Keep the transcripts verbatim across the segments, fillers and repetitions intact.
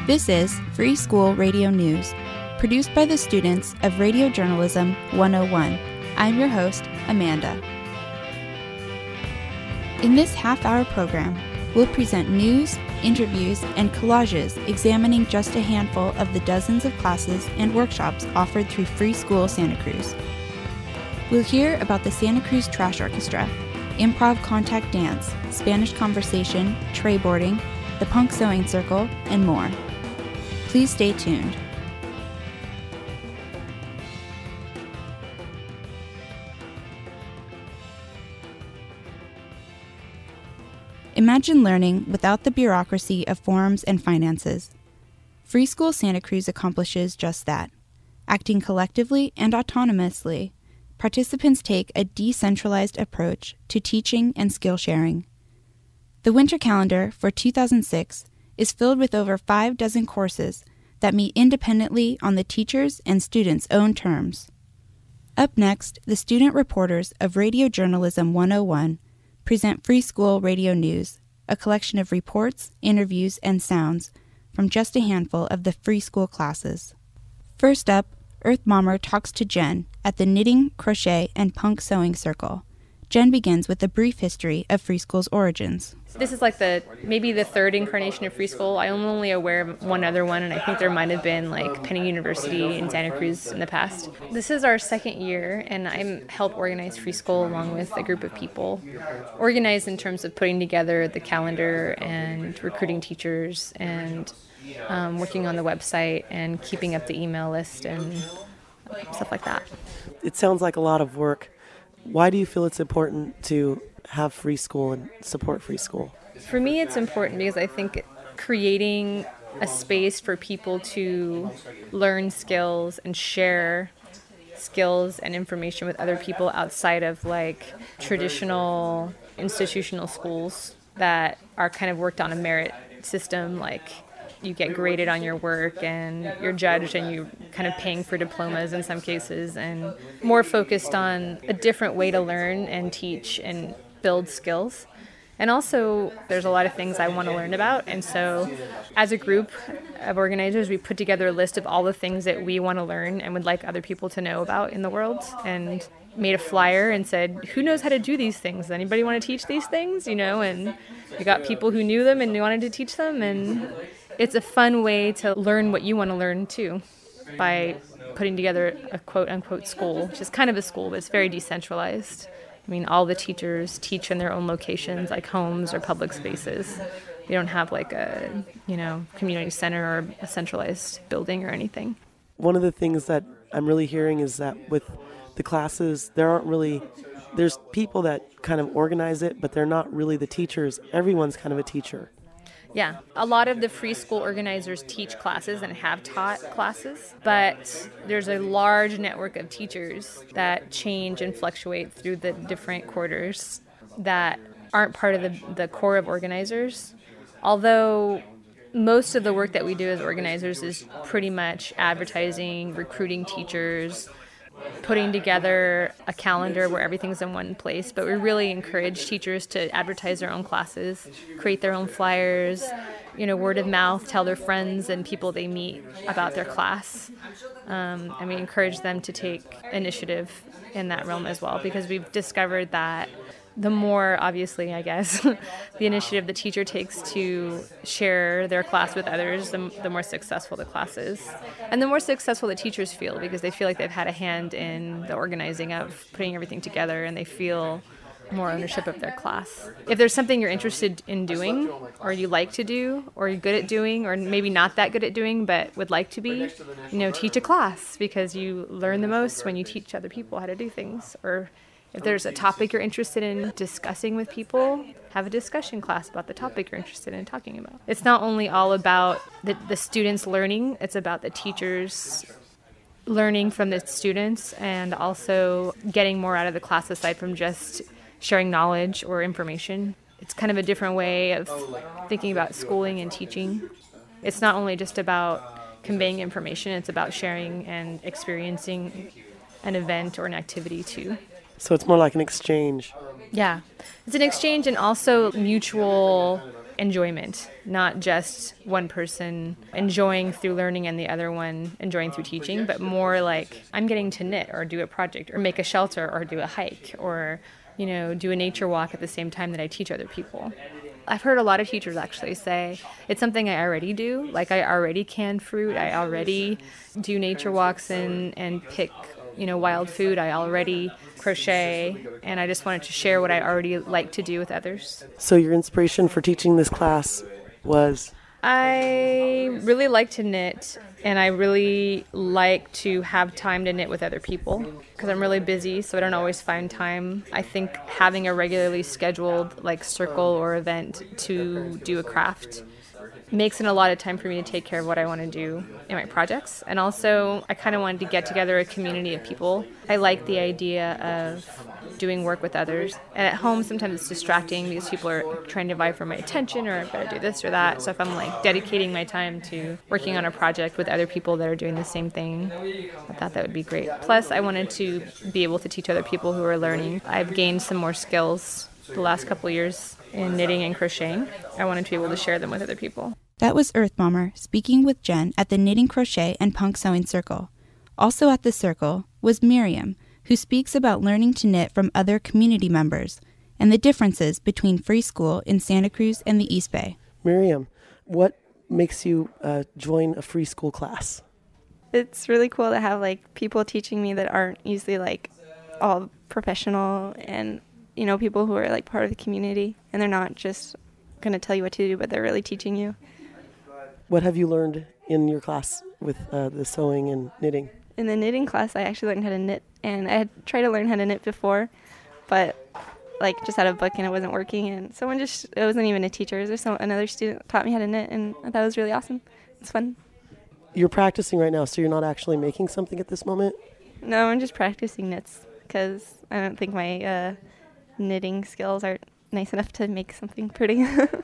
This is Free School Radio News, produced by the students of Radio Journalism one oh one. I'm your host, Amanda. In this half-hour program, we'll present news, interviews, and collages examining just a handful of the dozens of classes and workshops offered through Free School Santa Cruz. We'll hear about the Santa Cruz Trash Orchestra, improv contact dance, Spanish conversation, tray boarding, the punk sewing circle, and more. Please stay tuned. Imagine learning without the bureaucracy of forms and finances. Free School Santa Cruz accomplishes just that. Acting collectively and autonomously, participants take a decentralized approach to teaching and skill sharing. The winter calendar for two thousand six is filled with over five dozen courses that meet independently on the teachers' and students' own terms. Up next, the student reporters of Radio Journalism one oh one present Free School Radio News, a collection of reports, interviews, and sounds from just a handful of the Free School classes. First up, Earth Mommer talks to Jen at the Knitting, Crochet, and Punk Sewing Circle. Jen begins with a brief history of Free School's origins. This is like the maybe the third incarnation of Free School. I'm only aware of one other one, and I think there might have been like Penny University in Santa Cruz in the past. This is our second year, and I help organize Free School along with a group of people. Organized in terms of putting together the calendar and recruiting teachers and um, working on the website and keeping up the email list and stuff like that. It sounds like a lot of work. Why do you feel it's important to have Free School and support Free School? For me, it's important because I think creating a space for people to learn skills and share skills and information with other people outside of like traditional institutional schools that are kind of worked on a merit system, like you get graded on your work and you're judged and you're kind of paying for diplomas in some cases, and more focused on a different way to learn and teach and build skills. And also there's a lot of things I want to learn about, and so as a group of organizers we put together a list of all the things that we want to learn and would like other people to know about in the world, and made a flyer and said, who knows how to do these things? Anybody want to teach these things? You know, and we got people who knew them and wanted to teach them, and it's a fun way to learn what you want to learn too by putting together a quote-unquote school, which is kind of a school, but it's very decentralized. I mean, all the teachers teach in their own locations, like homes or public spaces. They don't have like a, you know, community center or a centralized building or anything. One of the things that I'm really hearing is that with the classes, there aren't really, there's people that kind of organize it, but they're not really the teachers. Everyone's kind of a teacher. Yeah, a lot of the Free School organizers teach classes and have taught classes, but there's a large network of teachers that change and fluctuate through the different quarters that aren't part of the, the core of organizers. Although most of the work that we do as organizers is pretty much advertising, recruiting teachers, putting together a calendar where everything's in one place, but we really encourage teachers to advertise their own classes, create their own flyers, you know, word of mouth, tell their friends and people they meet about their class. Um, and we encourage them to take initiative in that realm as well, because we've discovered that the more, obviously, I guess, the initiative the teacher takes to share their class with others, the, the more successful the class is. And the more successful the teachers feel, because they feel like they've had a hand in the organizing of putting everything together, and they feel more ownership of their class. If there's something you're interested in doing, or you like to do, or you're good at doing, or maybe not that good at doing, but would like to be, you know, teach a class, because you learn the most when you teach other people how to do things. Or if there's a topic you're interested in discussing with people, have a discussion class about the topic you're interested in talking about. It's not only all about the, the students learning, it's about the teachers learning from the students and also getting more out of the class aside from just sharing knowledge or information. It's kind of a different way of thinking about schooling and teaching. It's not only just about conveying information, it's about sharing and experiencing an event or an activity too. So it's more like an exchange. Yeah. It's an exchange and also mutual enjoyment, not just one person enjoying through learning and the other one enjoying through teaching, but more like I'm getting to knit or do a project or make a shelter or do a hike or, you know, do a nature walk at the same time that I teach other people. I've heard a lot of teachers actually say it's something I already do. Like I already can fruit. I already do nature walks and, and pick, you know, wild food. I already crochet. And I just wanted to share what I already like to do with others. So your inspiration for teaching this class was? I really like to knit, and I really like to have time to knit with other people because I'm really busy, so I don't always find time. I think having a regularly scheduled like circle or event to do a craft makes it a lot of time for me to take care of what I want to do in my projects. And also, I kind of wanted to get together a community of people. I like the idea of doing work with others. And at home, sometimes it's distracting because people are trying to vie for my attention or I've got to do this or that. So if I'm like dedicating my time to working on a project with other people that are doing the same thing, I thought that would be great. Plus, I wanted to be able to teach other people who are learning. I've gained some more skills the last couple of years in knitting and crocheting. I wanted to be able to share them with other people. That was Earth Bomber speaking with Jen at the Knitting, Crochet, and Punk Sewing Circle. Also at the circle was Miriam, who speaks about learning to knit from other community members and the differences between free school in Santa Cruz and the East Bay. Miriam, what makes you uh, join a free school class? It's really cool to have like people teaching me that aren't usually like all professional and, you know, people who are like part of the community and they're not just going to tell you what to do, but they're really teaching you. What have you learned in your class with uh, the sewing and knitting? In the knitting class, I actually learned how to knit, and I had tried to learn how to knit before, but like just had a book and it wasn't working, and someone just, it wasn't even a teacher, it was some, another student taught me how to knit, and I thought it was really awesome. It's fun. You're practicing right now, so you're not actually making something at this moment? No, I'm just practicing knits, because I don't think my uh, knitting skills are nice enough to make something pretty.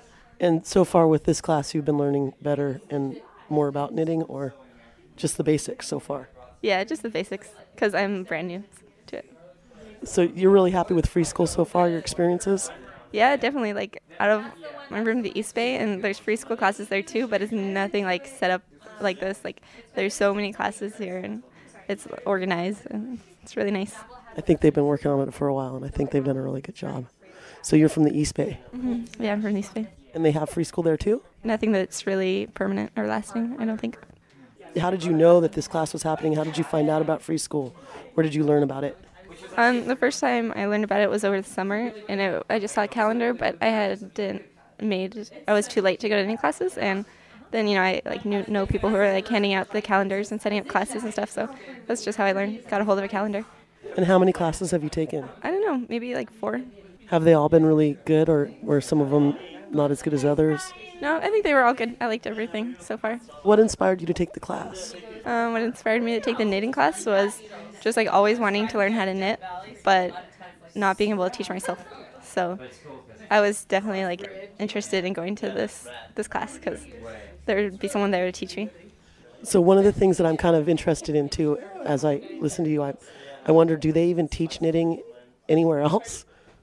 And so far with this class, you've been learning better and more about knitting, or just the basics so far? Yeah, just the basics, because I'm brand new to it. So you're really happy with free school so far, your experiences? Yeah, definitely. Like, out of, I'm from the East Bay, and there's free school classes there too, but it's nothing like set up like this. Like, there's so many classes here, and it's organized, and it's really nice. I think they've been working on it for a while, and I think they've done a really good job. So you're from the East Bay? Mm-hmm. Yeah, I'm from the East Bay. And they have free school there too? Nothing that's really permanent or lasting, I don't think. How did you know that this class was happening? How did you find out about free school? Where did you learn about it? Um, the first time I learned about it was over the summer, and it, I just saw a calendar, but I hadn't made, I was too late to go to any classes, and then, you know, I like knew know people who were like handing out the calendars and setting up classes and stuff, so that's just how I learned, got a hold of a calendar. And how many classes have you taken? I don't know, maybe like four. Have they all been really good, or were some of them not as good as others? No, I think they were all good. I liked everything so far. What inspired you to take the class? Um, what inspired me to take the knitting class was just like always wanting to learn how to knit, but not being able to teach myself. So I was definitely like interested in going to this this class because there would be someone there to teach me. So one of the things that I'm kind of interested in too, as I listen to you, I, I wonder, do they even teach knitting anywhere else?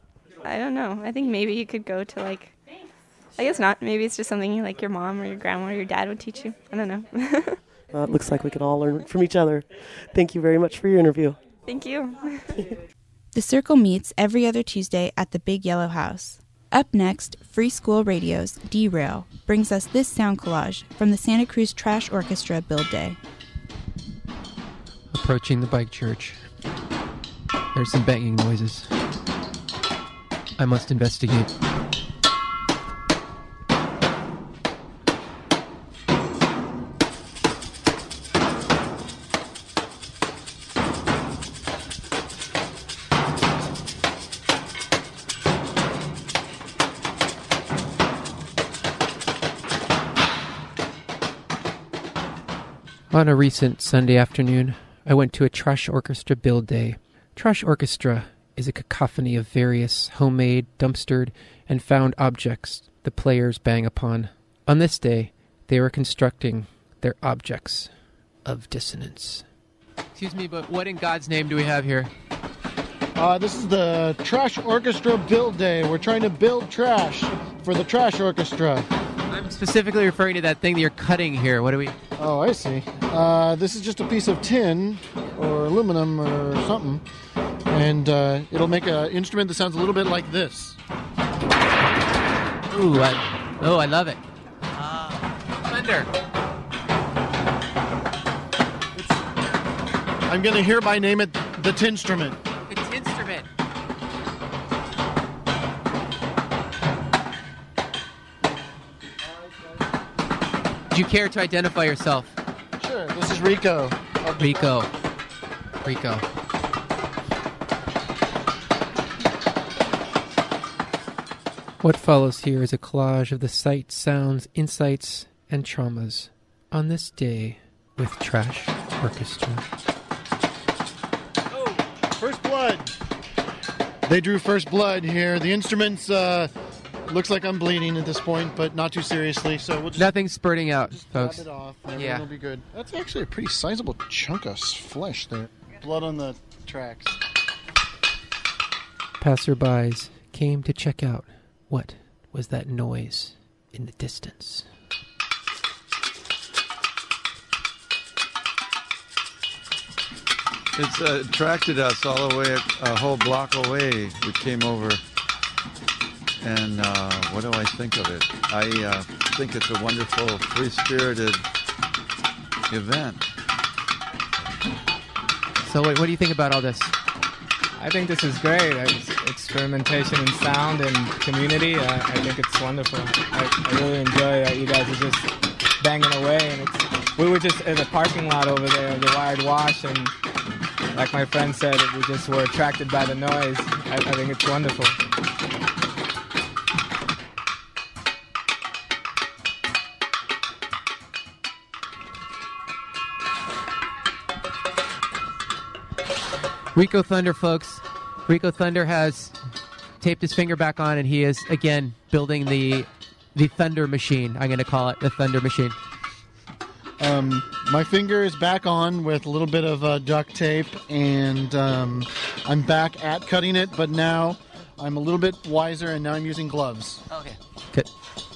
I don't know. I think maybe you could go to like, I guess not. Maybe it's just something like your mom or your grandma or your dad would teach you. I don't know. Well, it looks like we could all learn from each other. Thank you very much for your interview. Thank you. The Circle meets every other Tuesday at the Big Yellow House. Up next, Free School Radio's Derail brings us this sound collage from the Santa Cruz Trash Orchestra Build Day. Approaching the bike church. There's some banging noises. I must investigate. On a recent Sunday afternoon, I went to a Trash Orchestra Build Day. Trash Orchestra is a cacophony of various homemade, dumpstered, and found objects the players bang upon. On this day, they were constructing their objects of dissonance. Excuse me, but what in God's name do we have here? Uh, this is the Trash Orchestra Build Day. We're trying to build trash. for the Trash Orchestra. I'm specifically referring to that thing that you're cutting here. What do we... Oh, I see. Uh, this is just a piece of tin or aluminum or something, and uh, it'll make an instrument that sounds a little bit like this. Ooh, I, oh, I love it. Uh, thunder. It's, I'm going to hereby name it the Tinstrument. The Tinstrument. Do you care to identify yourself? Sure, this is Rico. Rico. Rico. What follows here is a collage of the sights, sounds, insights, and traumas on this day with Trash Orchestra. Oh, first blood. They drew first blood here. The instruments, uh, looks like I'm bleeding at this point, but not too seriously, so we'll just... Nothing's spurting out, just folks. It off, and yeah. It'll be good. That's actually a pretty sizable chunk of flesh there. Blood on the tracks. Passerbys came to check out what was that noise in the distance. It's uh, attracted us all the way a whole block away. We came over, and uh, what do I think of it? I uh, think it's a wonderful, free-spirited event. So what, what do you think about all this? I think this is great. It's experimentation in sound and community. I, I think it's wonderful. I, I really enjoy that you guys are just banging away. And it's, we were just in the parking lot over there, the Wired Wash, and like my friend said, we just were attracted by the noise. I, I think it's wonderful. Rico Thunder, folks. Rico Thunder has taped his finger back on, and he is, again, building the the Thunder Machine. I'm going to call it the Thunder Machine. Um, my finger is back on with a little bit of uh, duct tape, and um, I'm back at cutting it, but now I'm a little bit wiser, and now I'm using gloves. Okay. Good.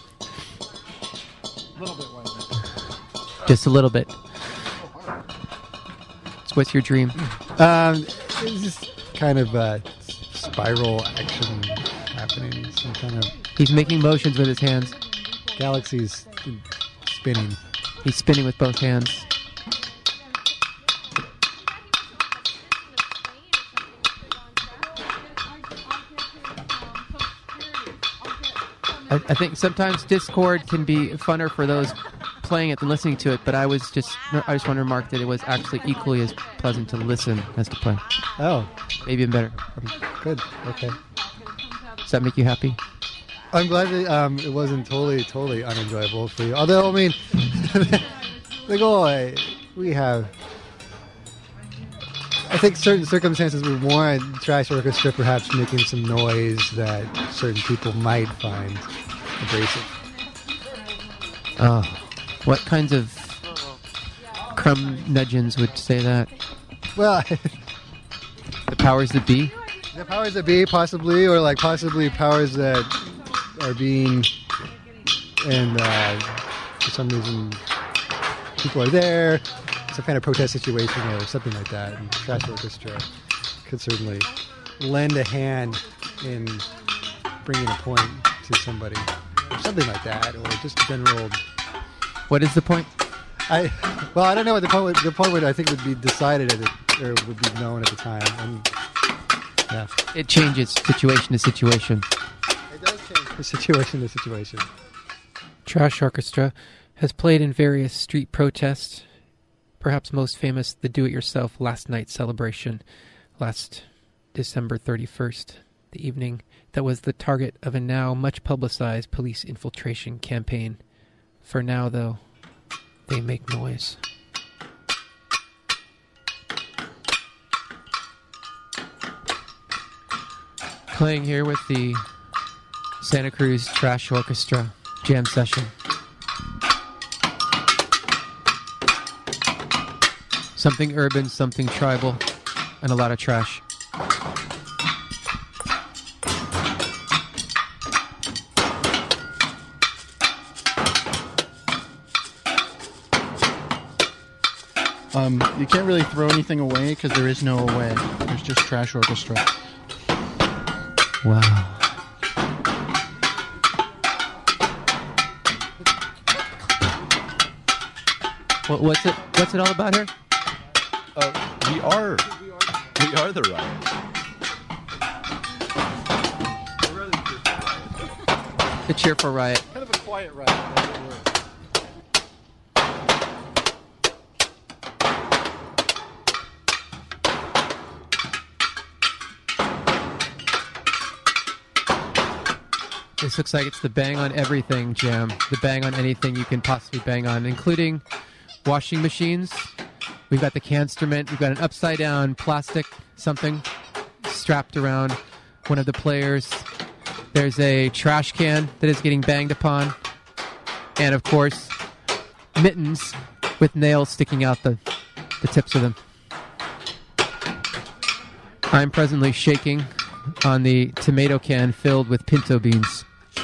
A little bit wiser. Just a little bit. So what's your dream? Um, it's just kind of uh, spiral action happening. Some kind of He's making motions with his hands. galaxies spinning. He's spinning with both hands. I, I think sometimes Discord can be funner for those playing it than listening to it, but I was just I just want to remark that it was actually equally as pleasant to listen as to play. Oh, Maybe even better. good. Okay. Does that make you happy? I'm glad that um, it wasn't totally, totally unenjoyable for you. Although, I mean, like, oh, I, we have. I think certain circumstances would warrant Trash Orchestra perhaps making some noise that certain people might find abrasive. Oh, what kinds of crumb nudgeons would say that? Well, The powers that be? the powers that be, possibly, or like possibly powers that are being, and uh, for some reason, people are there. Some kind of protest situation or something like that. And Trash Orchestra could certainly lend a hand in bringing a point to somebody, or something like that, or just general. What is the point? I well, I don't know what the point. Would, the point would I think would be decided at it, or would be known at the time. And, yeah, It changes situation to situation. it does change from situation to situation. Trash Orchestra has played in various street protests. Perhaps most famous, the Do-It-Yourself Last Night celebration last December thirty-first, the evening that was the target of a now much publicized police infiltration campaign. For now, though, they make noise. Playing here with the Santa Cruz Trash Orchestra jam session. Something urban, something tribal, and a lot of trash. Um, you can't really throw anything away because there is no away. There's just trash orchestra. Wow. What, what's it? What's it all about here? Uh, we are, we are the riot. The cheerful riot. Kind of a quiet riot. This looks like it's the bang on everything jam. The bang on anything you can possibly bang on, including washing machines. We've got the cansterment. We've got an upside down plastic something strapped around one of the players. There's a trash can that is getting banged upon. And of course, mittens with nails sticking out the, the tips of them. I'm presently shaking on the tomato can filled with pinto beans.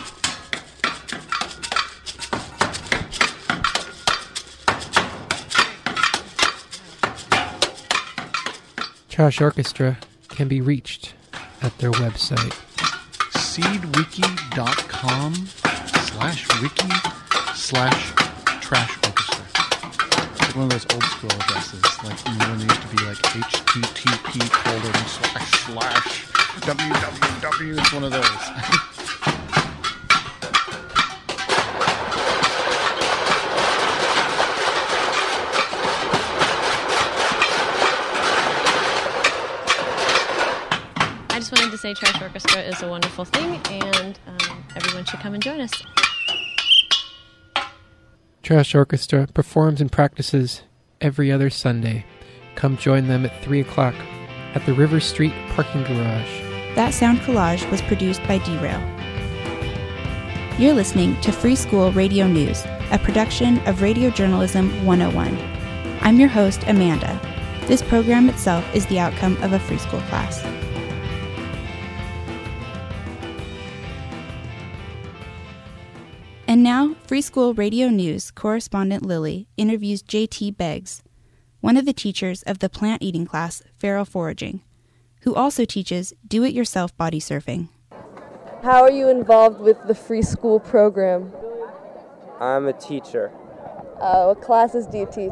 Trash Orchestra can be reached at their website. seedwiki.com slash wiki slash trash orchestra. It's like one of those old school addresses, like you know, when there used to be like H T T P colon slash slash www. It's one of those. I just wanted to say Trash Orchestra is a wonderful thing, and um, everyone should come and join us. Trash Orchestra performs and practices every other Sunday. Come join them at three o'clock at the River Street parking garage. That sound collage was produced by Derail. You're listening to Free School Radio News, a production of Radio Journalism one oh one. I'm your host, Amanda. This program itself is the outcome of a free school class. And now, Free School Radio News correspondent Lily interviews J T Beggs, one of the teachers of the plant eating class, Feral Foraging, who also teaches do-it-yourself body surfing. How are you involved with the free school program? I'm a teacher. Uh, what classes do you teach?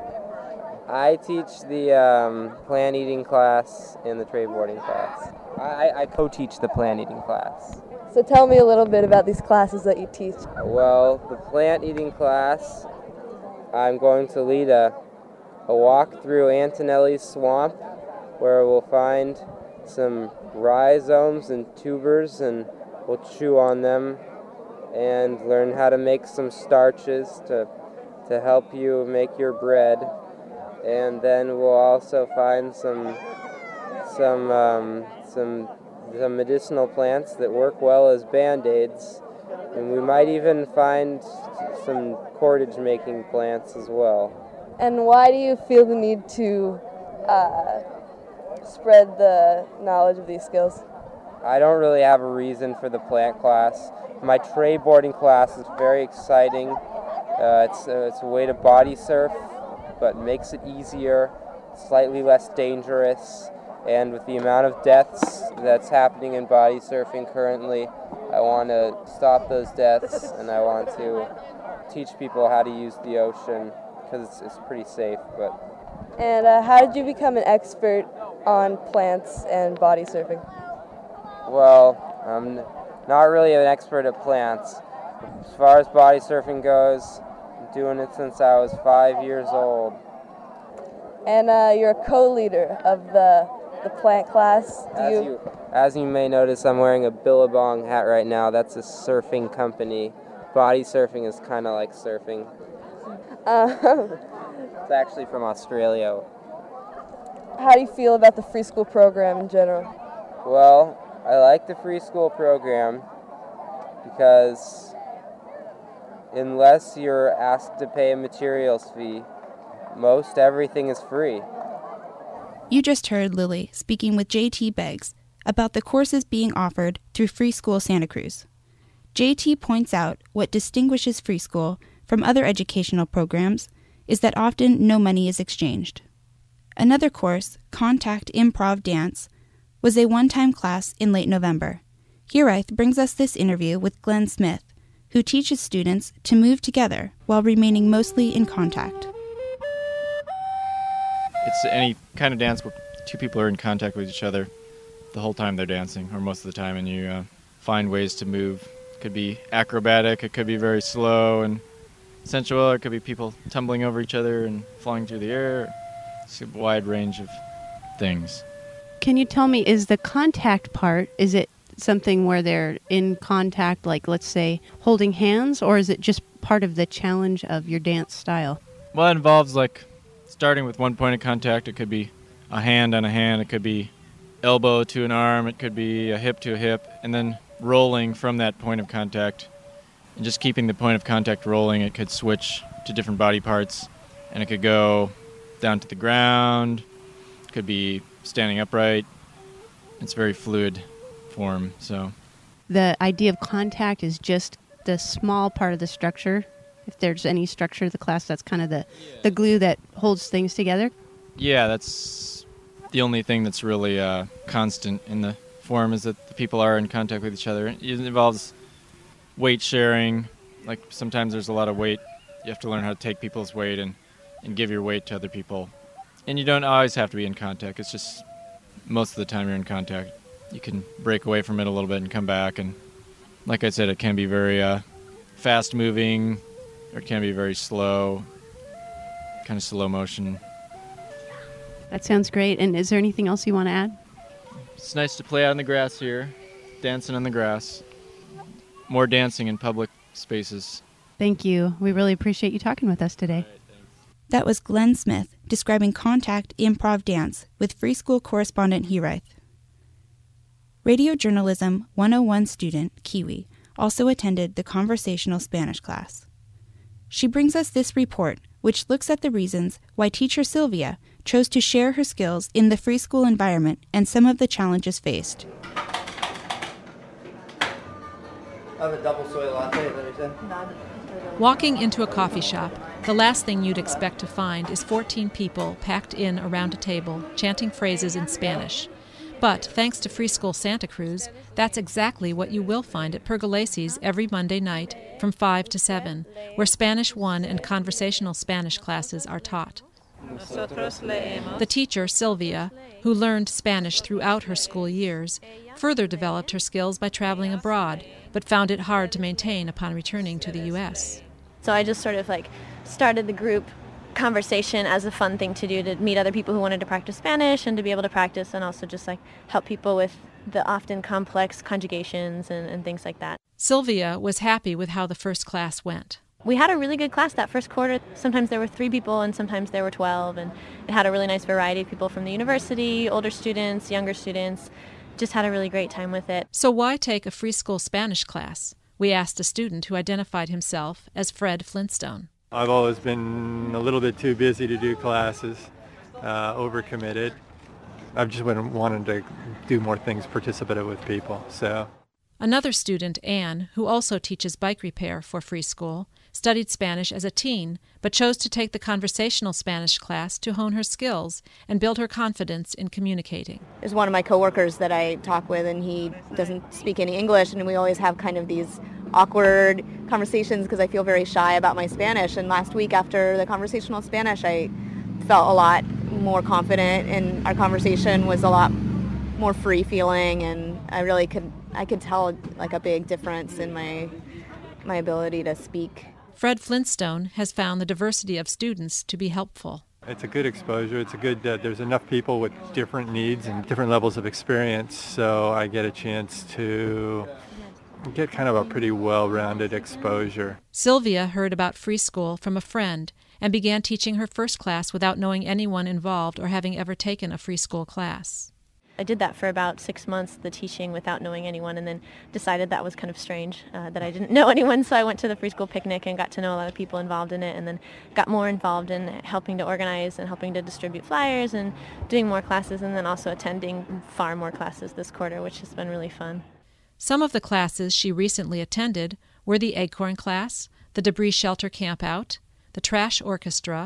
I teach the um, plant eating class and the tray boarding class. I, I co-teach the plant eating class. So tell me a little bit about these classes that you teach. Well, the plant eating class, I'm going to lead a, a walk through Antonelli's swamp where we'll find some rhizomes and tubers and we'll chew on them and learn how to make some starches to, to help you make your bread. And then we'll also find some, some, um, some some medicinal plants that work well as band-aids, and we might even find some cordage-making plants as well. And why do you feel the need to uh, spread the knowledge of these skills? I don't really have a reason for the plant class. My tray boarding class is very exciting. Uh, it's, uh, it's a way to body surf, but makes it easier, slightly less dangerous. And with the amount of deaths that's happening in body surfing currently, I want to stop those deaths, and I want to teach people how to use the ocean because it's, it's pretty safe. But And uh, how did you become an expert on plants and body surfing? Well, I'm not really an expert at plants. As far as body surfing goes, I'm doing it since I was five years old. And uh, you're a co-leader of the the plant class. Do as, you... you, as you may notice, I'm wearing a Billabong hat right now. That's a surfing company. Body surfing is kind of like surfing. Uh, it's actually from Australia. How do you feel about the free school program in general? Well, I like the free school program because unless you're asked to pay a materials fee, most everything is free. You just heard Lily speaking with J T Beggs about the courses being offered through Free School Santa Cruz. J T points out what distinguishes Free School from other educational programs is that often no money is exchanged. Another course, Contact Improv Dance, was a one-time class in late November. Hiraeth brings us this interview with Glenn Smith, who teaches students to move together while remaining mostly in contact. It's any kind of dance where two people are in contact with each other the whole time they're dancing, or most of the time, and you uh, find ways to move. It could be acrobatic, it could be very slow and sensual, or it could be people tumbling over each other and flying through the air. It's a wide range of things. Can you tell me, is the contact part, is it something where they're in contact, like let's say holding hands, or is it just part of the challenge of your dance style? Well, it involves like starting with one point of contact. It could be a hand on a hand, it could be elbow to an arm, it could be a hip to a hip, and then rolling from that point of contact. And just keeping the point of contact rolling, it could switch to different body parts, and it could go down to the ground, it could be standing upright. It's very fluid form, so. The idea of contact is just the small part of the structure. If there's any structure of the class, that's kind of the, the glue that holds things together. Yeah, that's the only thing that's really uh, constant in the form, is that the people are in contact with each other. It involves weight sharing. Like sometimes there's a lot of weight. You have to learn how to take people's weight and, and give your weight to other people. And you don't always have to be in contact. It's just most of the time you're in contact. You can break away from it a little bit and come back. And like I said, it can be very uh, fast moving, or it can be very slow, kind of slow motion. That sounds great. And is there anything else you want to add? It's nice to play out in the grass here, dancing on the grass. More dancing in public spaces. Thank you. We really appreciate you talking with us today. That was Glenn Smith describing Contact Improv Dance with Free School correspondent Hiraeth. Radio Journalism one oh one student Kiwi also attended the conversational Spanish class. She brings us this report, which looks at the reasons why teacher Sylvia chose to share her skills in the free school environment and some of the challenges faced. I have a double soy latte, is that what you said? Walking into a coffee shop, the last thing you'd expect to find is fourteen people packed in around a table, chanting phrases in Spanish. But thanks to Free School Santa Cruz, that's exactly what you will find at Pergolesi's every Monday night from five to seven, where Spanish one and conversational Spanish classes are taught. The teacher, Sylvia, who learned Spanish throughout her school years, further developed her skills by traveling abroad, but found it hard to maintain upon returning to the U S. So I just sort of like started the group conversation as a fun thing to do, to meet other people who wanted to practice Spanish and to be able to practice, and also just like help people with the often complex conjugations and, and things like that. Sylvia was happy with how the first class went. We had a really good class that first quarter. Sometimes there were three people and sometimes there were twelve, and it had a really nice variety of people from the university, older students, younger students. Just had a really great time with it. So why take a free school Spanish class? We asked a student who identified himself as Fred Flintstone. I've always been a little bit too busy to do classes, uh, overcommitted. I've just been wanting to do more things participative with people, so. Another student, Anne, who also teaches bike repair for Free School, studied Spanish as a teen, but chose to take the conversational Spanish class to hone her skills and build her confidence in communicating. There's one of my coworkers that I talk with, and he doesn't speak any English, and we always have kind of these awkward conversations because I feel very shy about my Spanish. And last week after the conversational Spanish, I felt a lot more confident, and our conversation was a lot more free feeling, and I really could I could tell like a big difference in my my ability to speak. Fred Flintstone has found the diversity of students to be helpful. It's a good exposure. It's a good, uh, there's enough people with different needs and different levels of experience, so I get a chance to get kind of a pretty well-rounded exposure. Sylvia heard about Free School from a friend and began teaching her first class without knowing anyone involved or having ever taken a free school class. I did that for about six months, the teaching without knowing anyone, and then decided that was kind of strange, uh, that I didn't know anyone, so I went to the Free School Picnic and got to know a lot of people involved in it, and then got more involved in helping to organize and helping to distribute flyers and doing more classes, and then also attending far more classes this quarter, which has been really fun. Some of the classes she recently attended were the Acorn class, the Debris Shelter Camp Out, the Trash Orchestra,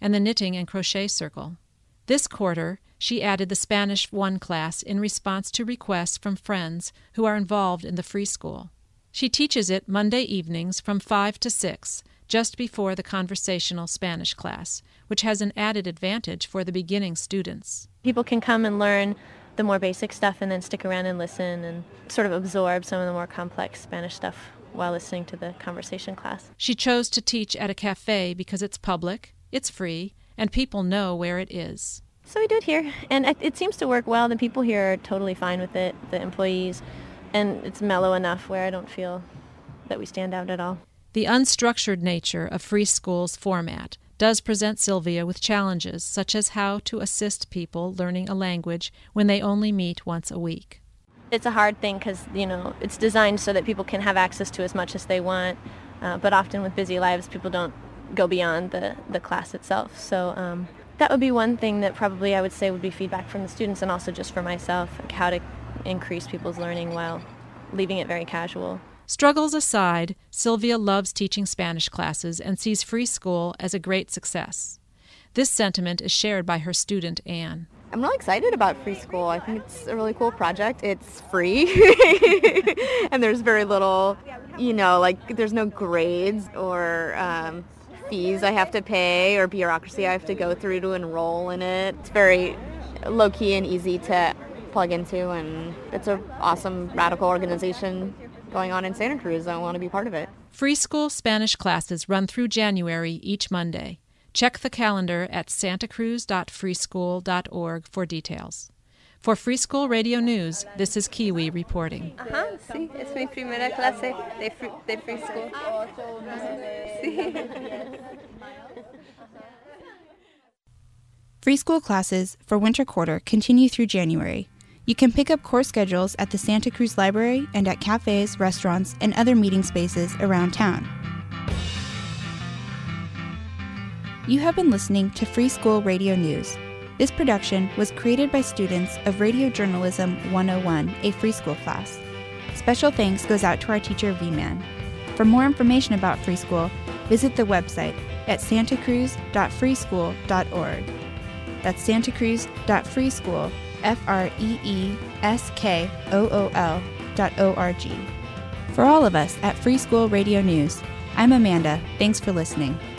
and the Knitting and Crochet Circle. This quarter, she added the Spanish one class in response to requests from friends who are involved in the free school. She teaches it Monday evenings from five to six, just before the conversational Spanish class, which has an added advantage for the beginning students. People can come and learn the more basic stuff and then stick around and listen and sort of absorb some of the more complex Spanish stuff while listening to the conversation class. She chose to teach at a cafe because it's public, it's free, and people know where it is. So we do it here, and it seems to work well. The people here are totally fine with it, the employees, and it's mellow enough where I don't feel that we stand out at all. The unstructured nature of Free School's format does present Sylvia with challenges, such as how to assist people learning a language when they only meet once a week. It's a hard thing because, you know, it's designed so that people can have access to as much as they want, uh, but often with busy lives, people don't go beyond the, the class itself. So um, that would be one thing that probably I would say would be feedback from the students, and also just for myself, like how to increase people's learning while leaving it very casual. Struggles aside, Sylvia loves teaching Spanish classes and sees Free School as a great success. This sentiment is shared by her student, Anne. I'm really excited about Free School. I think it's a really cool project. It's free, and there's very little, you know, like there's no grades or um, fees I have to pay or bureaucracy I have to go through to enroll in it. It's very low-key and easy to plug into, and it's an awesome, radical organization going on in Santa Cruz. I want to be part of it. Free School Spanish classes run through January each Monday. Check the calendar at santa cruz dot free school dot org for details. For Free School Radio News, this is Kiwi reporting. Ajá, sí, es mi primera clase de free, de free School. Sí. Free School classes for winter quarter continue through January. You can pick up course schedules at the Santa Cruz Library and at cafes, restaurants, and other meeting spaces around town. You have been listening to Free School Radio News. This production was created by students of Radio Journalism one oh one, a Free School class. Special thanks goes out to our teacher, V-Man. For more information about Free School, visit the website at santa cruz dot free school dot org. That's santa cruz dot free school, F R E E S K O O L dot O R G. For all of us at Free School Radio News, I'm Amanda. Thanks for listening.